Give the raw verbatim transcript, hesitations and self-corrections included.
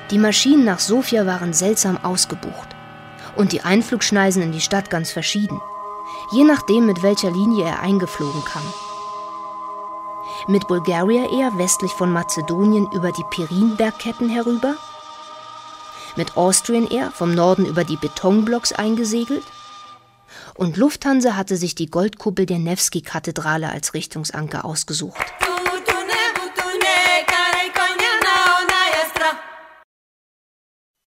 Die Maschinen nach Sofia waren seltsam ausgebucht und die Einflugschneisen in die Stadt ganz verschieden, je nachdem, mit welcher Linie er eingeflogen kam. Mit Bulgaria Air westlich von Mazedonien über die Pirin-Bergketten herüber, mit Austrian Air vom Norden über die Betonblocks eingesegelt und Lufthansa hatte sich die Goldkuppel der Newski-Kathedrale als Richtungsanker ausgesucht.